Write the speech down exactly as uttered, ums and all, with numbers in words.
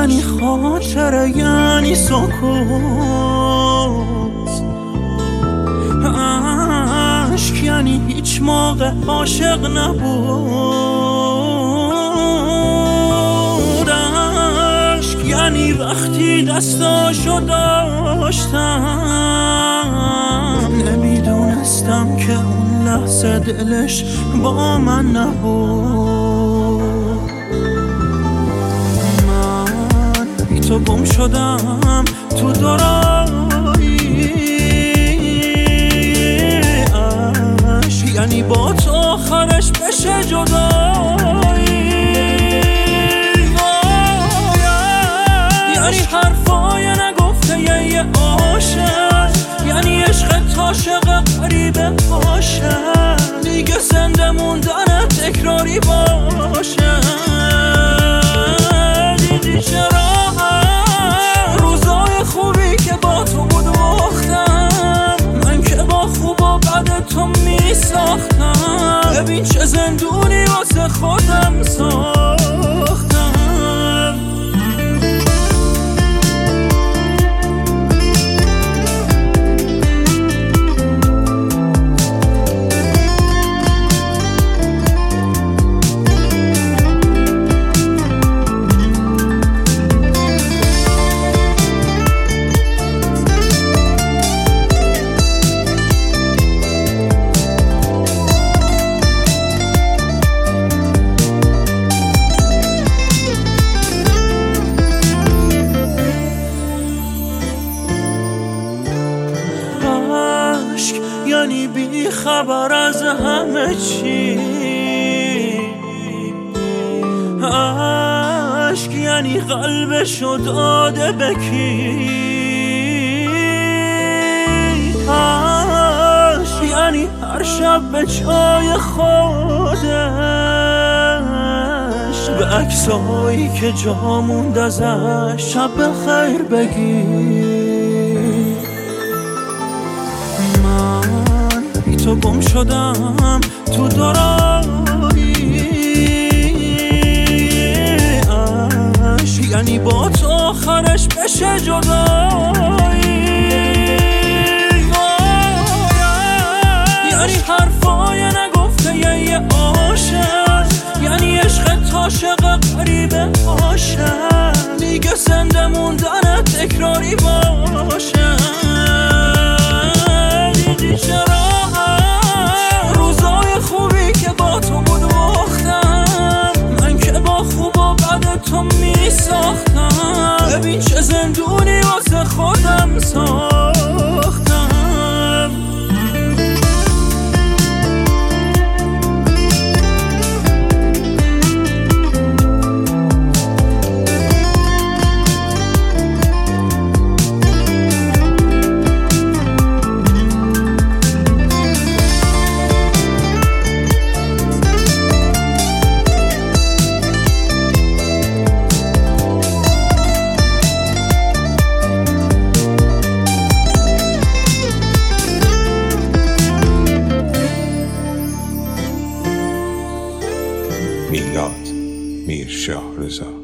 یعنی خاطره، یعنی سکوت. عشق یعنی هیچ موقع عاشق نبود. عشق یعنی وقتی دستاشو داشتم نمیدونستم که اون لحظه دلش با من نبود. من بی تو گم شدم تو دورایی، عشق یعنی با تو آخرش بشه جدایی. یعنی حرفای نگفته یه عاشق، یعنی عشق عاشق غریبه باشه، دیگه زنده موندن تکراری باشه. دیدی چرا روزای خوبی که با تو بود باختم، من که با خوب و بد تو می ساختم. ببین چه زندونی واسه خودم ساختم. یعنی بی خبر از همه چی. عشق یعنی قلبشو داده به کی. عشق یعنی هر شب به جای خودش به عکسایی که جا موند ازش شب بخیر بگی. تو گم شدم تو دورایی، عشق یعنی با تو آخرش بشه جدایی. یعنی حرفای نگفته یه عاشق، یعنی عشق عاشق غریبه باشه، دیگه زنده موندن تکراری باشه. دیدی چرا روزای خوبی که با تو بود باختم، من که با خوب و بد تو می ساختم. ببین چه زندونی واسه خودم ساختم. میلاد میرشاه رضا.